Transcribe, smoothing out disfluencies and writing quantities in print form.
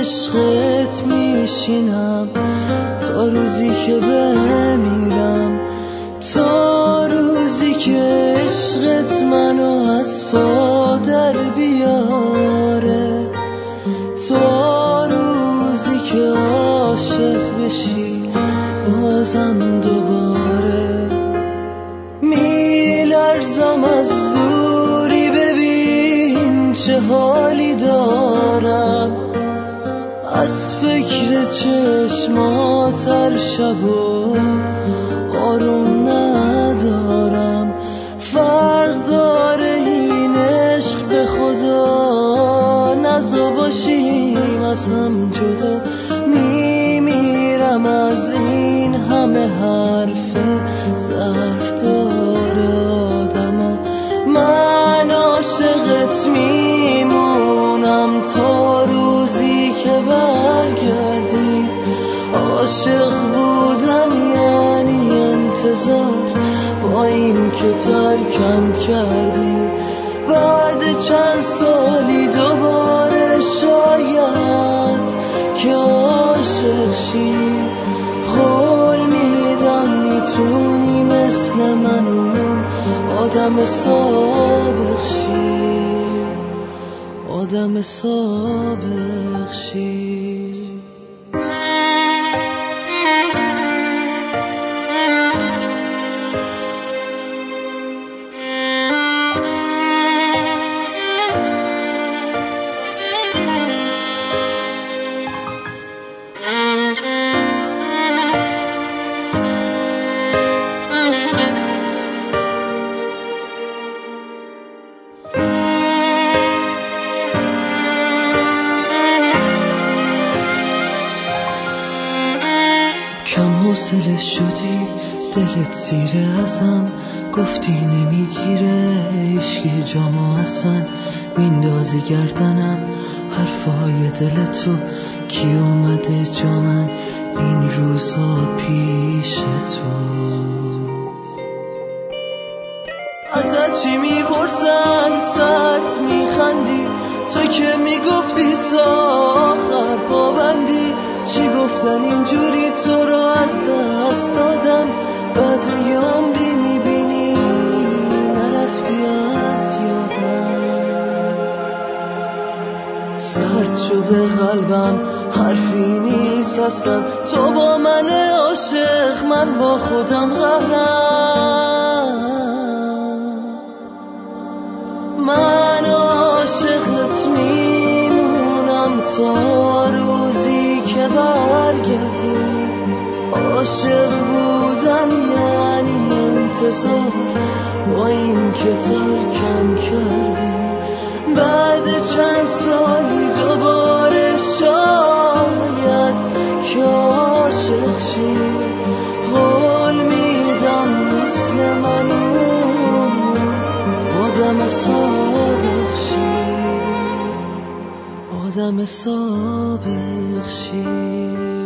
عشقت میشینم تا روزی که بمیرم، تا روزی که عشقت منو از پا در بیاره، تا روزی که عاشق بشی بازم دوباره. میلرزم از دوری، ببین چه حالی دارم، از فکر چشمات هر شب و آروم ندارم. فرق داره این عشق به خدا، نزا باشیم از هم جدا. میمیرم از این همه حرف زهر داره آدما. من عاشقت میمونم تا روزی که برگردی. عاشق بودن یعنی انتظار، با این که ترکم کردی. بعد چند سالی دوباره شاید که عاشق شی، قول میدم میتونی مثل من آدم سابق شی، آدم سابق شی. کم حوصله شدی، دلت زیر ازم، گفتی نمیگیره عشقی جامو اصلا. میندازی گردنم حرفای دل تو، کی اومده جا من این روزا پیش تو. ازت چی میپرسن سرد میخندی، تو که میگفتی تا آخر پابندی. چی گفتن اینجوری تو رو از دست دادم، بعد یه عمری میبینی نرفتی از یادم. سرد شده قلبم حرفی نیست اصلا، تو با من عاشق من با خودم قهرم. من عاشقت میمونم تا روزی که برگردی. عاشق بودن یعنی انتظار، با این که ترکم کردی. بعد چند سالی دوباره شاید که عاشق شی، قول میدم مثل منو آدم سابق شی، آدم سابق شی.